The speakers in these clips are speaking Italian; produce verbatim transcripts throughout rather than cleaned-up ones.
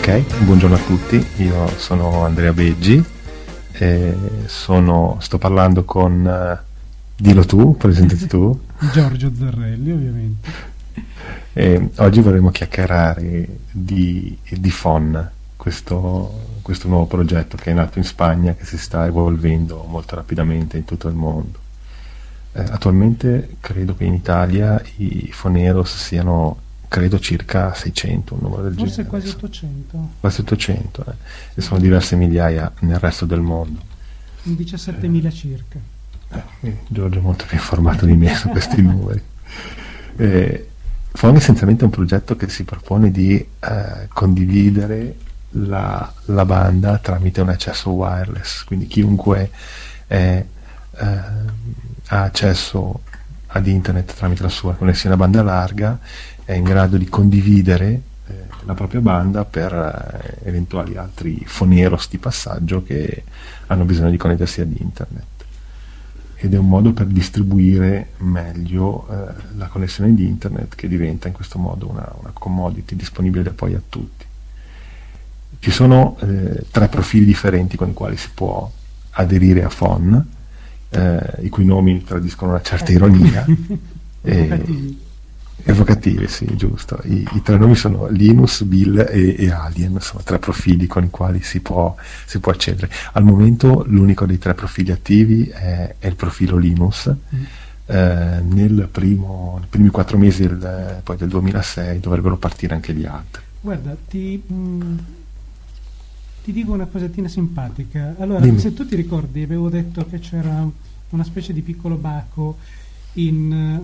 Ok, buongiorno a tutti, io sono Andrea Beggi e sono, sto parlando con, uh, dillo tu, presentati tu. Giorgio Zarrelli, ovviamente. E oggi vorremmo chiacchierare di, di F O N, questo, questo nuovo progetto che è nato in Spagna, che si sta evolvendo molto rapidamente in tutto il mondo. Eh, attualmente credo che in Italia i Foneros siano, credo, circa seicento, un numero del Forse genere. quasi ottocento. Quasi ottocento, eh. E sono diverse migliaia nel resto del mondo. diciassettemila circa. Eh, Giorgio è molto più informato di me su questi numeri. Eh, F O N essenzialmente è un progetto che si propone di eh, condividere la, la banda tramite un accesso wireless, quindi chiunque è, eh, ha accesso ad internet tramite la sua connessione a banda larga è in grado di condividere eh, la propria banda per eh, eventuali altri foneros di passaggio che hanno bisogno di connettersi ad internet, ed è un modo per distribuire meglio eh, la connessione di internet, che diventa in questo modo una, una commodity disponibile poi a tutti. Ci sono eh, tre profili differenti con i quali si può aderire a F O N, eh, i cui nomi tradiscono una certa ironia. Evocativi. Evocativi, sì, giusto. I, i tre nomi sono Linus, Bill e, e Alien, sono tre profili con i quali si può, si può accedere. Al momento l'unico dei tre profili attivi è, è il profilo Linus. Mm. Eh, nel primo, nei primi quattro mesi del, poi del duemilasei dovrebbero partire anche gli altri. Guarda, ti, mh, ti dico una cosettina simpatica. Allora, Dimmi. Se tu ti ricordi, avevo detto che c'era una specie di piccolo baco in,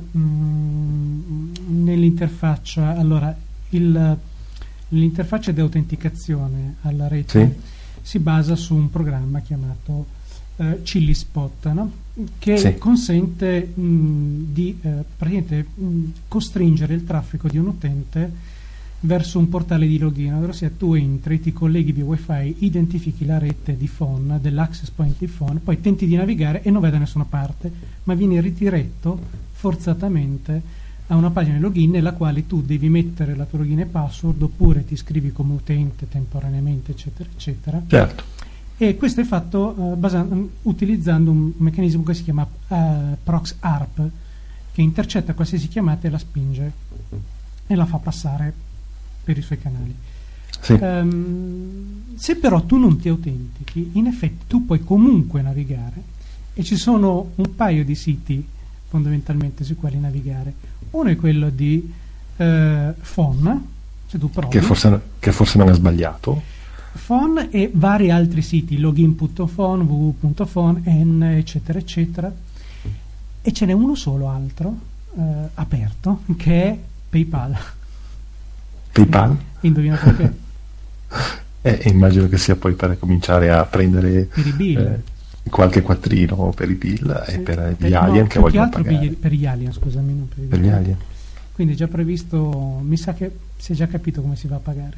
mm, nell'interfaccia. Allora, il, l'interfaccia di autenticazione alla rete sì. si basa su un programma chiamato eh, Chili Spot, no? Che sì. consente mh, di eh, praticamente mh, costringere il traffico di un utente verso un portale di login, ovvero sia tu entri, ti colleghi via wifi, identifichi la rete di F O N, dell'access point di F O N, poi tenti di navigare e non vai da nessuna parte, ma vieni ridiretto forzatamente a una pagina di login nella quale tu devi mettere la tua login e password, oppure ti iscrivi come utente temporaneamente, eccetera, eccetera. Certo. E questo è fatto uh, basa- utilizzando un meccanismo che si chiama uh, prox arp, che intercetta qualsiasi chiamata e la spinge e la fa passare per i suoi canali. Sì. Um, se però tu non ti autentichi, in effetti tu puoi comunque navigare, e ci sono un paio di siti fondamentalmente sui quali navigare. Uno è quello di uh, F O N, se tu provi, che forse, che forse non è sbagliato, F O N, e vari altri siti, login punto F O N, w w w punto F O N, N, eccetera eccetera, e ce n'è uno solo altro uh, aperto, che è PayPal. PayPal? Indovina perché? Eh, immagino che sia poi per cominciare a prendere per i bill. Eh, qualche quattrino per i bill e per gli eh, alien no, che vogliono altro pagare. Per, per gli alien, scusami, non per, per gli alien. Quindi è già previsto, mi sa che si è già capito come si va a pagare.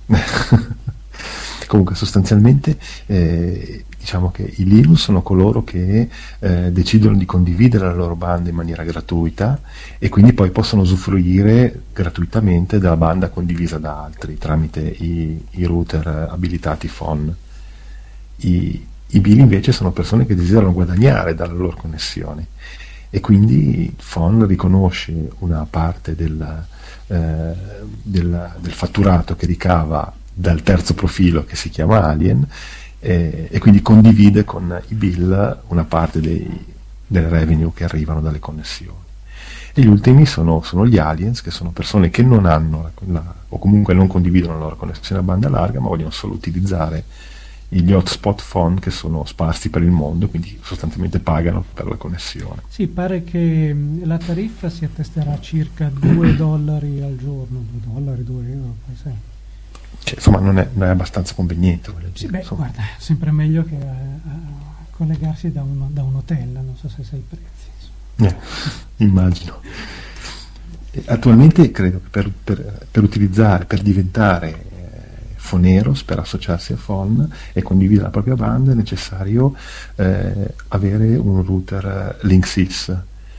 Comunque sostanzialmente eh, diciamo che i Linux sono coloro che eh, decidono di condividere la loro banda in maniera gratuita, e quindi poi possono usufruire gratuitamente della banda condivisa da altri tramite i, i router abilitati F O N. I, i bill invece sono persone che desiderano guadagnare dalla loro connessione, e quindi F O N riconosce una parte del, eh, del, del fatturato che ricava dal terzo profilo, che si chiama Alien, eh, e quindi condivide con i bill una parte dei, del revenue che arrivano dalle connessioni. E gli ultimi sono, sono gli aliens, che sono persone che non hanno la, la, o comunque non condividono la loro connessione a banda larga, ma vogliono solo utilizzare gli hotspot F O N che sono sparsi per il mondo, quindi sostanzialmente pagano per la connessione. Sì, pare che mh, la tariffa si attesterà a circa due dollari al giorno, due dollari, due euro, poi sai. Cioè, insomma, non è, non è abbastanza conveniente. Sì, dire, beh, guarda, è sempre meglio che a, a collegarsi da un, da un hotel, non so se sai i prezzi. Eh, immagino. E attualmente credo che per, per, per utilizzare, per diventare eh, Foneros, per associarsi a F O N e condividere la propria banda, è necessario eh, avere un router Linksys.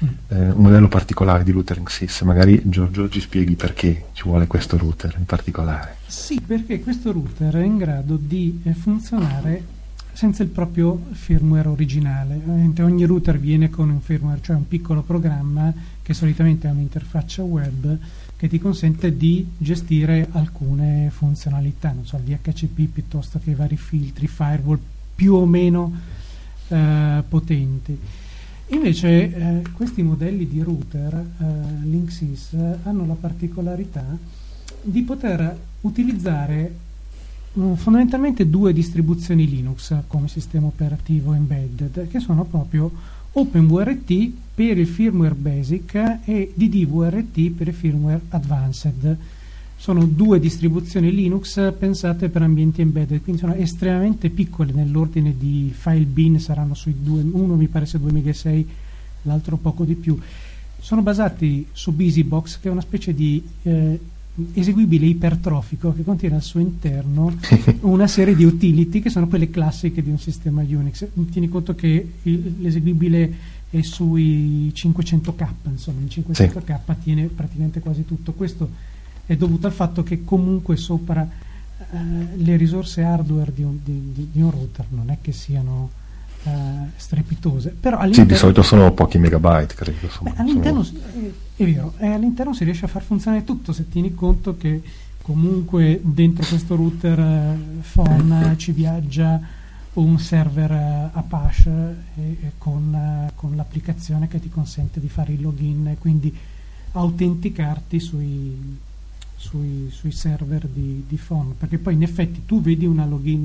eh, un modello particolare di router X S I S. Magari Giorgio ci spieghi perché ci vuole questo router in particolare. Sì, perché questo router è in grado di eh, funzionare senza il proprio firmware originale. Ovviamente ogni router viene con un firmware, cioè un piccolo programma che solitamente ha un'interfaccia web che ti consente di gestire alcune funzionalità, non so, il D H C P piuttosto che i vari filtri, firewall più o meno eh, potenti. Invece eh, questi modelli di router, eh, Linksys, hanno la particolarità di poter utilizzare uh, fondamentalmente due distribuzioni Linux come sistema operativo embedded, che sono proprio OpenWRT per il firmware Basic e D D W R T per il firmware Advanced. Sono due distribuzioni Linux pensate per ambienti embedded, quindi sono estremamente piccole nell'ordine di file bin, saranno sui due, uno mi pare sia due virgola sei mega, l'altro poco di più. Sono basati su BusyBox, che è una specie di eh, eseguibile ipertrofico che contiene al suo interno una serie di utility che sono quelle classiche di un sistema Unix. Tieni conto che il, l'eseguibile è sui cinquecento K, insomma in cinquecento K sì. Tiene praticamente quasi tutto. Questo è dovuto al fatto che comunque sopra eh, le risorse hardware di un, di, di, di un router non è che siano eh, strepitose, però all'interno, sì, di solito sono pochi megabyte, credo. Insomma, beh, all'interno sono... è, è vero, e all'interno si riesce a far funzionare tutto, se tieni conto che comunque dentro questo router eh, phone ci viaggia un server eh, Apache eh, con, eh, con l'applicazione che ti consente di fare il login e quindi autenticarti sui Sui, sui server di, di phone, perché poi in effetti tu vedi una login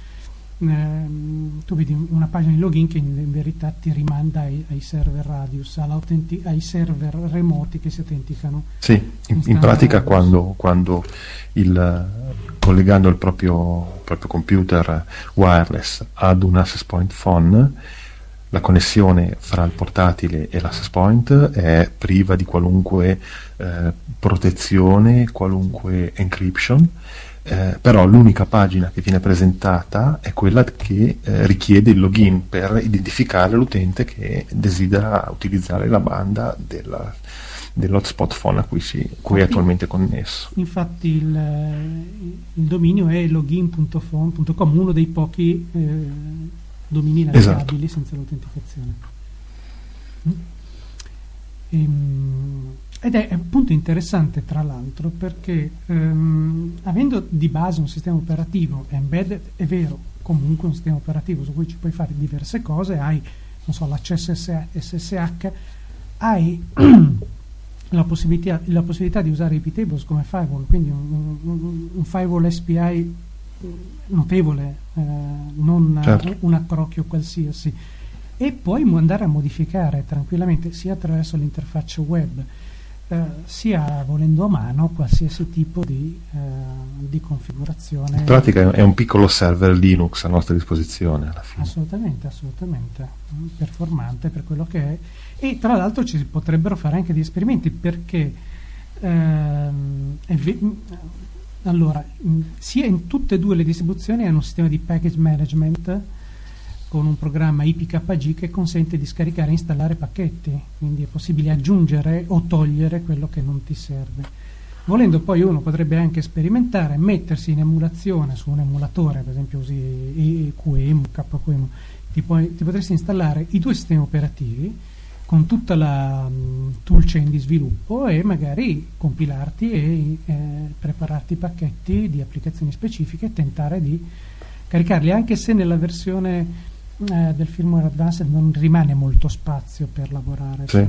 ehm, tu vedi una pagina di login che in, in verità ti rimanda ai, ai server Radius, ai server remoti che si autenticano. Sì, in, in pratica quando, quando il, collegando il proprio, il proprio computer wireless ad un access point phone, la connessione fra il portatile e l'access point è priva di qualunque eh, protezione, qualunque encryption, eh, però l'unica pagina che viene presentata è quella che eh, richiede il login per identificare l'utente che desidera utilizzare la banda della, dell'hotspot phone a cui, si, cui è attualmente connesso. Infatti il, il dominio è login punto phone punto com, uno dei pochi eh, domini navigabili, esatto, senza l'autenticazione. Mm. Ehm, ed è appunto interessante, tra l'altro, perché ehm, avendo di base un sistema operativo embedded, è vero, comunque un sistema operativo su cui ci puoi fare diverse cose, hai, non so, l'accesso S S H, hai la possibilità, la possibilità di usare i P-tables come firewall, quindi un, un, un firewall S P I notevole, eh, non certo. un accrocchio qualsiasi, e poi andare a modificare tranquillamente sia attraverso l'interfaccia web eh, sia volendo a mano qualsiasi tipo di, eh, di configurazione. In pratica è un piccolo server Linux a nostra disposizione alla fine. Assolutamente, assolutamente performante per quello che è, e tra l'altro ci si potrebbero fare anche degli esperimenti, perché ehm, è ve- allora, sia in tutte e due le distribuzioni hanno un sistema di package management con un programma I P K G che consente di scaricare e installare pacchetti, quindi è possibile aggiungere o togliere quello che non ti serve. Volendo poi uno potrebbe anche sperimentare, mettersi in emulazione su un emulatore, per esempio usi Q E M U, K Q E M U, ti, puoi, ti potresti installare i due sistemi operativi con tutta la um, toolchain di sviluppo e magari compilarti e eh, prepararti pacchetti di applicazioni specifiche e tentare di caricarli, anche se nella versione eh, del firmware Advanced non rimane molto spazio per lavorare, sì.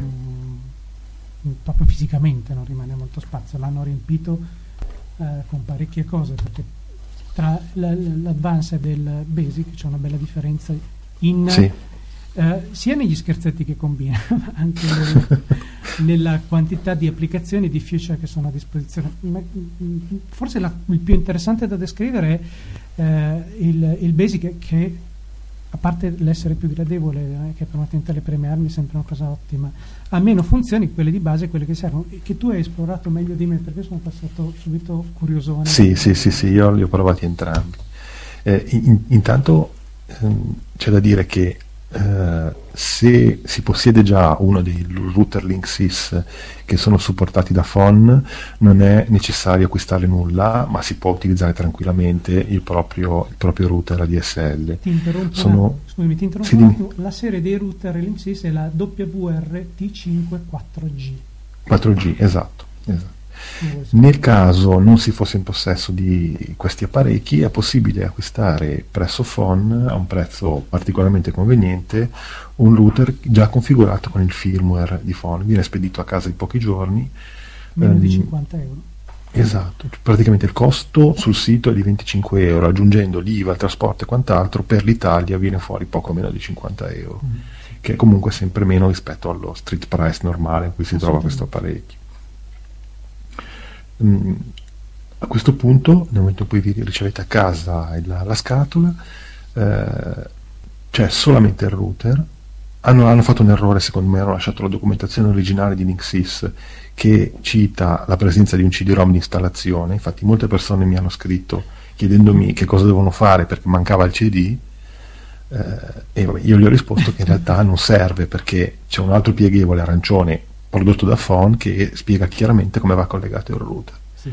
su, proprio fisicamente non rimane molto spazio, l'hanno riempito eh, con parecchie cose, perché tra la, l'Advanced e il Basic c'è una bella differenza in... Sì. Uh, sia negli scherzetti che combina, ma anche nel, nella quantità di applicazioni e di feature che sono a disposizione. Ma, forse la, il più interessante da descrivere è uh, il, il Basic, che a parte l'essere più gradevole, eh, che permette le prime armi, è sempre una cosa ottima, ha meno funzioni, quelle di base, quelle che servono, e che tu hai esplorato meglio di me, perché sono passato subito curiosone. Sì, sì, sì, sì, io li ho provati entrambi. Eh, in, intanto ehm, c'è da dire che eh, se si possiede già uno dei router Linksys che sono supportati da phon, non è necessario acquistare nulla, ma si può utilizzare tranquillamente il proprio, il proprio router A D S L. Ti interrompo, Sono... scusami, ti interrompo sì, un attimo. La serie dei router Linksys è la W R T cinque quattro G. quattro G, esatto, esatto. Nel caso non si fosse in possesso di questi apparecchi, è possibile acquistare presso phon a un prezzo particolarmente conveniente un router già configurato con il firmware di phon, viene spedito a casa in pochi giorni. Meno ehm, di cinquanta euro. Esatto, praticamente il costo sul sito è di venticinque euro, aggiungendo l'I V A, il trasporto e quant'altro, per l'Italia viene fuori poco meno di cinquanta euro, mm. che è comunque sempre meno rispetto allo street price normale in cui si trova questo apparecchio. A questo punto, nel momento in cui vi ricevete a casa la, la scatola, eh, c'è solamente il router. Hanno, hanno fatto un errore, secondo me, hanno lasciato la documentazione originale di Linksys che cita la presenza di un C D ROM di installazione. Infatti molte persone mi hanno scritto chiedendomi che cosa devono fare perché mancava il C D, eh, e vabbè, io gli ho risposto che in realtà non serve, perché c'è un altro pieghevole arancione prodotto da phon che spiega chiaramente come va collegato il router. Sì.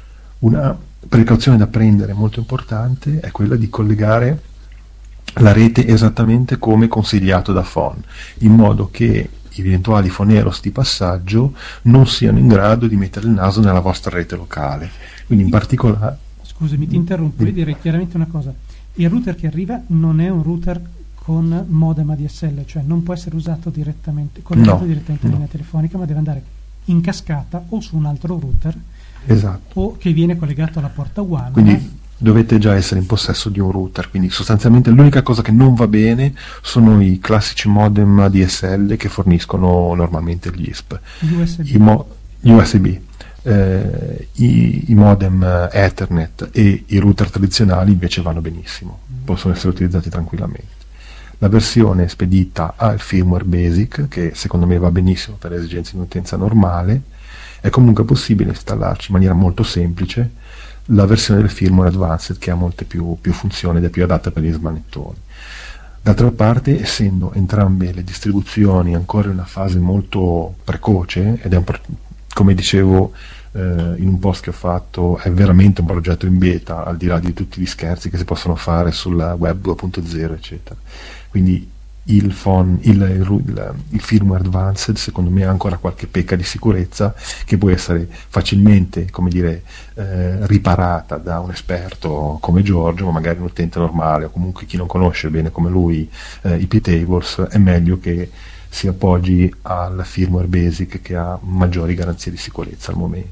Una precauzione da prendere molto importante è quella di collegare la rete esattamente come consigliato da phon, in modo che gli eventuali phoneros di passaggio non siano in grado di mettere il naso nella vostra rete locale. Quindi in particolare... Scusami, ti interrompo, io direi chiaramente una cosa. Il router che arriva non è un router con modem A D S L, cioè non può essere usato direttamente, collegato no, direttamente in linea no. telefonica, ma deve andare in cascata o su un altro router, esatto. o che viene collegato alla porta W A N. Quindi dovete già essere in possesso di un router, quindi sostanzialmente l'unica cosa che non va bene sono i classici modem A D S L che forniscono normalmente gli I S P. U S B. I mo- U S B. Eh, i, i modem Ethernet e i router tradizionali invece vanno benissimo, mm. possono essere utilizzati tranquillamente. La versione spedita ha il firmware basic, che secondo me va benissimo per le esigenze di un'utenza normale. È comunque possibile installarci in maniera molto semplice la versione del firmware advanced, che ha molte più, più funzioni ed è più adatta per gli smanettoni. D'altra parte, essendo entrambe le distribuzioni ancora in una fase molto precoce, ed è un pro- come dicevo eh, in un post che ho fatto, è veramente un progetto in beta, al di là di tutti gli scherzi che si possono fare sulla web due punto zero eccetera. Quindi il, phone, il, il, il firmware advanced secondo me ha ancora qualche pecca di sicurezza che può essere facilmente, come dire, eh, riparata da un esperto come Giorgio, ma magari un utente normale o comunque chi non conosce bene come lui eh, i P-tables, è meglio che si appoggi al firmware basic, che ha maggiori garanzie di sicurezza al momento.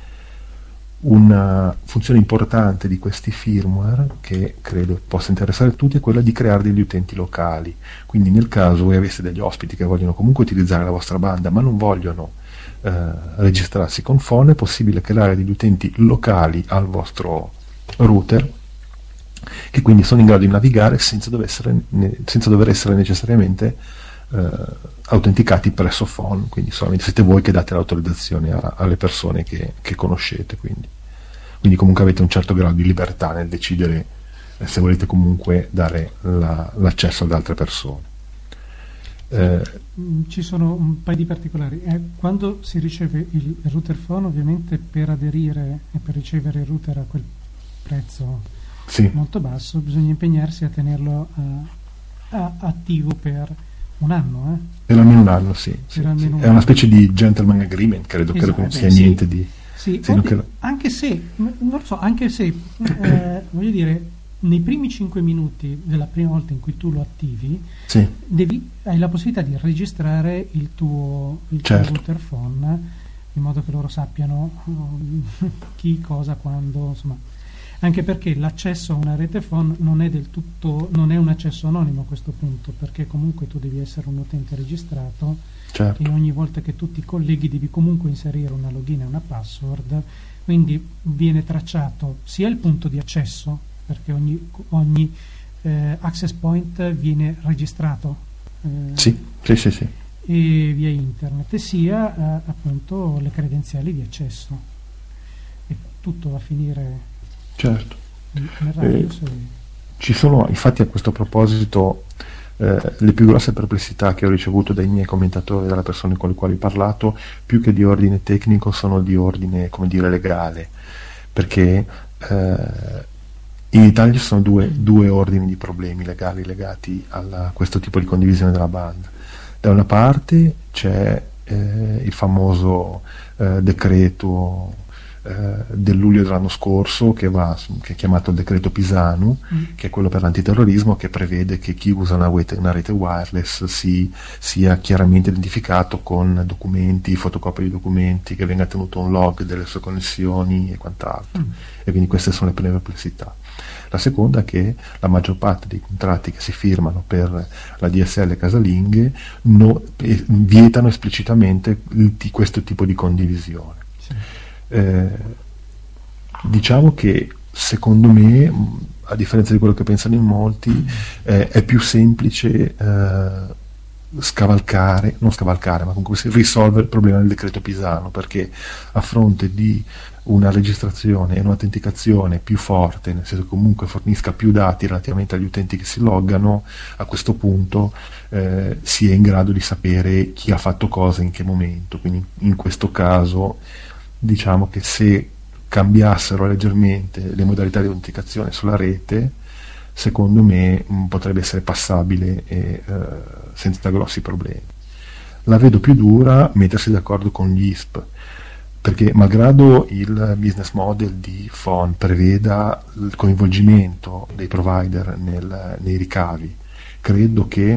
Una funzione importante di questi firmware, che credo possa interessare tutti, è quella di creare degli utenti locali. Quindi nel caso voi aveste degli ospiti che vogliono comunque utilizzare la vostra banda ma non vogliono eh, registrarsi con phon, è possibile creare degli utenti locali al vostro router, che quindi sono in grado di navigare senza dover essere, senza dover essere necessariamente eh, autenticati presso phon, quindi solamente siete voi che date l'autorizzazione a, alle persone che, che conoscete, quindi. quindi comunque avete un certo grado di libertà nel decidere eh, se volete comunque dare la, l'accesso ad altre persone. Eh, ci sono un paio di particolari. Eh, quando si riceve il router phon, ovviamente per aderire e per ricevere il router a quel prezzo sì. molto basso bisogna impegnarsi a tenerlo a, a attivo per un anno, eh? Per almeno un anno, sì. sì, almeno sì. Un è una specie di gentleman agreement, credo, esatto, credo che non sia beh, niente sì. di... Sì, sì oddio, che... anche se, non lo so, anche se, eh, voglio dire, nei primi cinque minuti della prima volta in cui tu lo attivi, sì. devi, hai la possibilità di registrare il tuo, il certo. tuo router phon, in modo che loro sappiano um, chi, cosa, quando, insomma. Anche perché l'accesso a una rete phon non è del tutto, non è un accesso anonimo a questo punto, perché comunque tu devi essere un utente registrato, certo. e ogni volta che tu ti colleghi devi comunque inserire una login e una password, quindi viene tracciato sia il punto di accesso, perché ogni, ogni eh, access point viene registrato eh, sì, sì, sì, sì. e via internet, e sia eh, appunto le credenziali di accesso, e tutto va a finire certo. nel radius. Eh, ci sono infatti a questo proposito eh, le più grosse perplessità che ho ricevuto dai miei commentatori, dalle persone con le quali ho parlato, più che di ordine tecnico, sono di ordine, come dire, legale, perché eh, in Italia ci sono due, due ordini di problemi legali legati a questo tipo di condivisione della banda. Da una parte c'è eh, il famoso eh, decreto eh, del luglio dell'anno scorso che, va, che è chiamato il decreto Pisanu, mm. che è quello per l'antiterrorismo, che prevede che chi usa una rete, una rete wireless si, sia chiaramente identificato con documenti, fotocopie di documenti, che venga tenuto un log delle sue connessioni e quant'altro. Mm. E quindi queste sono le prime perplessità. La seconda è che la maggior parte dei contratti che si firmano per la D S L casalinghe no, eh, vietano esplicitamente di questo tipo di condivisione. Sì. Eh, diciamo che secondo me, a differenza di quello che pensano in molti, eh, è più semplice eh, scavalcare, non scavalcare, ma comunque risolvere il problema del decreto Pisanu, perché a fronte di una registrazione e un'autenticazione più forte, nel senso che comunque fornisca più dati relativamente agli utenti che si loggano, a questo punto eh, si è in grado di sapere chi ha fatto cosa in che momento. Quindi in questo caso diciamo che se cambiassero leggermente le modalità di autenticazione sulla rete, secondo me mh, potrebbe essere passabile e eh, senza grossi problemi. La vedo più dura mettersi d'accordo con gli I S P, perché malgrado il business model di F O N preveda il coinvolgimento dei provider nel, nei ricavi, credo che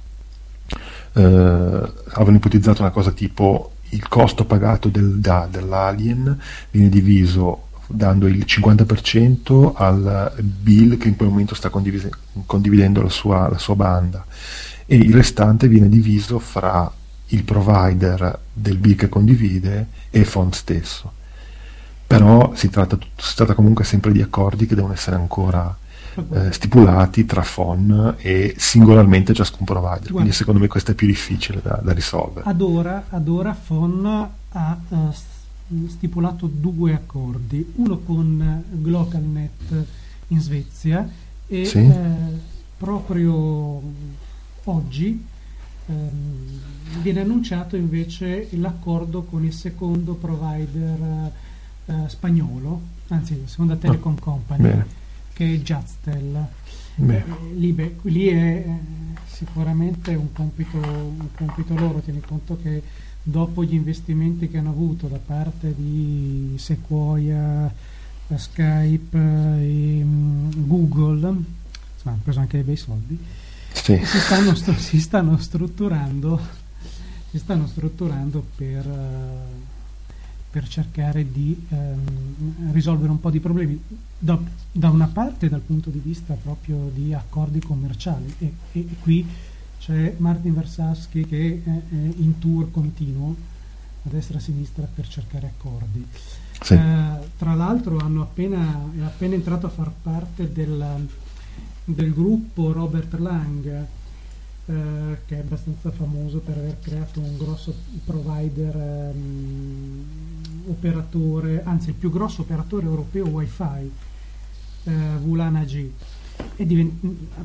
eh, avevano ipotizzato una cosa tipo: il costo pagato del, da, dell'alien viene diviso dando il cinquanta per cento al bill che in quel momento sta condivise, condividendo la sua, la sua banda, e il restante viene diviso fra il provider del bill che condivide e F O N stesso. Però si tratta, si tratta comunque sempre di accordi che devono essere ancora eh, stipulati tra F O N e singolarmente ciascun provider. Guarda, quindi secondo me questo è più difficile da, da risolvere. Ad ora, ad ora F O N ha uh, stipulato due accordi, uno con GlocalNet in Svezia e sì. eh, proprio oggi viene annunciato invece l'accordo con il secondo provider eh, spagnolo, anzi la seconda telecom oh, company, bene. che è Jazztel. Eh, lì, beh, lì è eh, sicuramente un compito, un compito loro. Tieni conto che dopo gli investimenti che hanno avuto da parte di Sequoia, Skype e um, Google, insomma, hanno preso anche dei bei soldi. Sì. Si, stanno, si stanno strutturando si stanno strutturando per, uh, per cercare di um, risolvere un po' di problemi da, da una parte dal punto di vista proprio di accordi commerciali e, e, e qui c'è Martin Versavsky che è, è in tour continuo a destra e a sinistra per cercare accordi. Sì. Uh, tra l'altro hanno appena, è appena entrato a far parte del del gruppo Robert Lang, eh, che è abbastanza famoso per aver creato un grosso provider ehm, operatore, anzi il più grosso operatore europeo wifi, eh, Vulana G, e divent-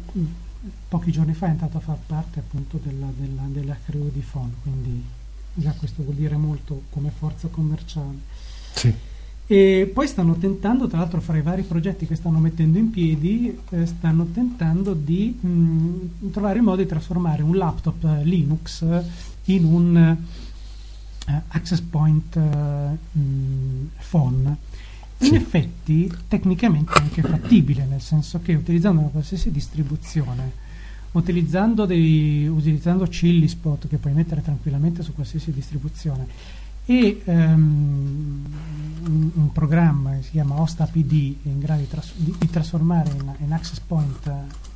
pochi giorni fa è entrato a far parte appunto della, della, della crew di F O N, quindi già questo vuol dire molto come forza commerciale. Sì. E poi stanno tentando, tra l'altro, fra i vari progetti che stanno mettendo in piedi, eh, stanno tentando di mh, trovare il modo di trasformare un laptop eh, Linux in un eh, access point eh, mh, phone. In sì. effetti, tecnicamente è anche fattibile, nel senso che utilizzando una qualsiasi distribuzione, utilizzando, dei, utilizzando Chillispot, che puoi mettere tranquillamente su qualsiasi distribuzione, e um, un, un programma che si chiama HostAPD è in grado di, tras- di, di trasformare in, in access point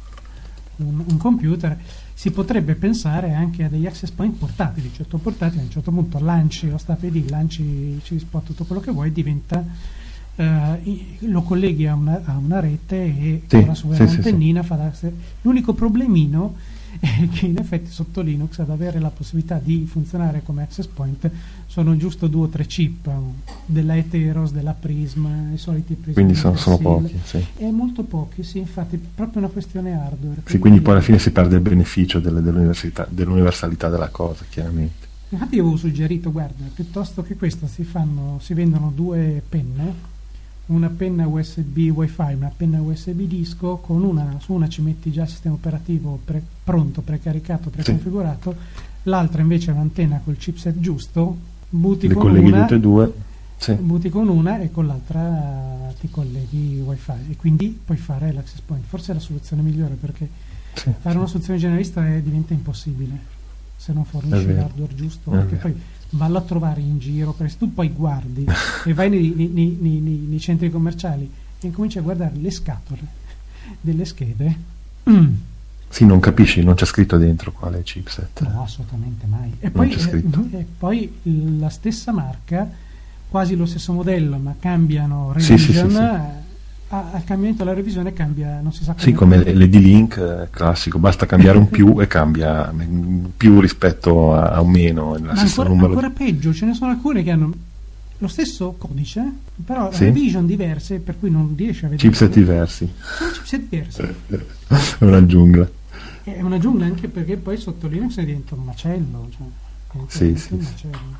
uh, un, un computer, si potrebbe pensare anche a degli access point portatili, cioè tu portatili a un certo punto lanci HostAPD, lanci Chillispot, tutto quello che vuoi, diventa uh, i, lo colleghi a una, a una rete e sì, con la sua sì, antennina sì, sì. fa da, l'unico problemino e che in effetti sotto Linux ad avere la possibilità di funzionare come access point sono giusto due o tre chip, della Eteros, della Prism, i soliti Prism. Quindi sono, sono pochi, sì. È molto pochi, sì, infatti è proprio una questione hardware. Sì, quindi poi alla fine si perde il beneficio delle, dell'università, dell'universalità della cosa, chiaramente. Infatti io avevo suggerito, guarda, piuttosto che questo si, fanno, si vendono due penne, una penna U S B Wi-Fi, una penna U S B disco, con una, su una ci metti già il sistema operativo pre, pronto, precaricato, preconfigurato, sì. L'altra invece è un'antenna col chipset giusto, butti le con colleghi una, tutte e due, sì. Butti con una e con l'altra ti colleghi Wi-Fi e quindi puoi fare l'access point. Forse è la soluzione migliore, perché sì, fare sì. Una soluzione generalista è, diventa impossibile se non fornisci l'hardware giusto, perché poi vallo a trovare in giro, perché se tu poi guardi e vai nei, nei, nei, nei, nei centri commerciali e incominci a guardare le scatole delle schede, mm. sì, non capisci, non c'è scritto dentro quale chipset. No, assolutamente mai. E poi, c'è scritto. Eh, e poi la stessa marca, quasi lo stesso modello, ma cambiano revision. Sì, sì, sì, sì. Al cambiamento della revisione cambia, non si sa come. Sì, come l'E D-Link eh, classico, basta cambiare un più e cambia più rispetto a, a un meno. Ma ancora, numero ancora peggio, ce ne sono alcune che hanno lo stesso codice, però sì. Revision diverse, per cui non riesci a vedere. Chipset diversi. Sono chipset diversi. È una giungla. È una giungla anche perché poi sotto Linux diventa un macello. Cioè, sì, sì, un sì. macello.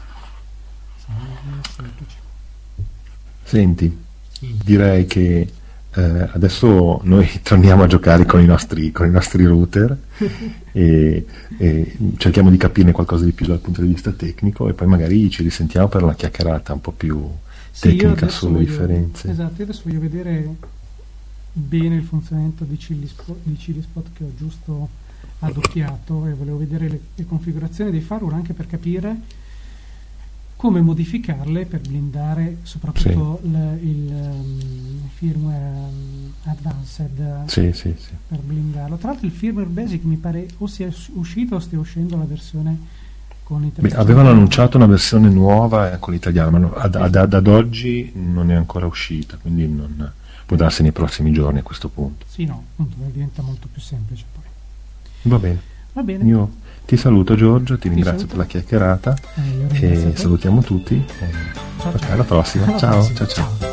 Senti, direi che eh, adesso noi torniamo a giocare con i nostri, con i nostri router e, e cerchiamo di capirne qualcosa di più dal punto di vista tecnico e poi magari ci risentiamo per una chiacchierata un po' più sì, tecnica sulle voglio, differenze. Esatto, io adesso voglio vedere bene il funzionamento di Chilispot, di Chilispot che ho giusto adocchiato, e volevo vedere le, le configurazioni dei firewall anche per capire come modificarle per blindare soprattutto sì. il, il um, firmware um, advanced, sì, sì, sì. per blindarlo. Tra l'altro il firmware basic mi pare o sia uscito o stia uscendo la versione con italiano. Avevano annunciato una versione nuova con l'italiano, ma no, ad, ad, ad oggi non è ancora uscita, quindi non, può darsi nei prossimi giorni a questo punto. Sì, no, appunto, diventa molto più semplice poi. Va bene. Va bene. Io ti saluto Giorgio, ti, ti ringrazio saluto. per la chiacchierata eh, e salutiamo tutti. E ciao, ciao. Alla prossima. Alla ciao, prossima. ciao ciao. ciao.